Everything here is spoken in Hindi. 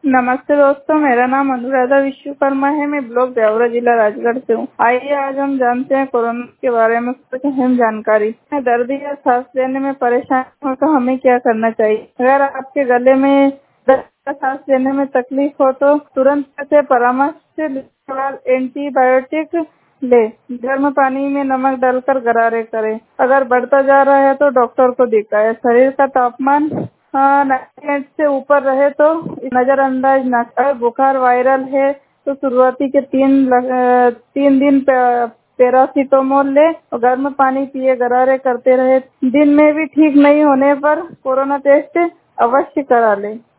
नमस्ते दोस्तों, मेरा नाम अनुराधा विश्वकर्मा है। मैं ब्लॉक ब्यावरा, जिला राजगढ़ से हूँ। आइए आज हम जानते हैं कोरोना के बारे में कुछ अहम जानकारी। दर्द या सांस लेने में परेशानी हो तो हमें क्या करना चाहिए? अगर आपके गले में दर्द या सांस लेने में तकलीफ हो तो तुरंत से परामर्श से एंटीबायोटिक ले। गर्म पानी में नमक डालकर गरारे करें। अगर बढ़ता जा रहा है तो डॉक्टर को दिखाएं। शरीर का तापमान 98 से ऊपर रहे तो नजरअंदाज न करें। बुखार वायरल है तो शुरुआती के 3 दिन पैरासीटामोल ले और गर्म पानी पिए, गरारे करते रहे। दिन में भी ठीक नहीं होने पर कोरोना टेस्ट अवश्य करा ले।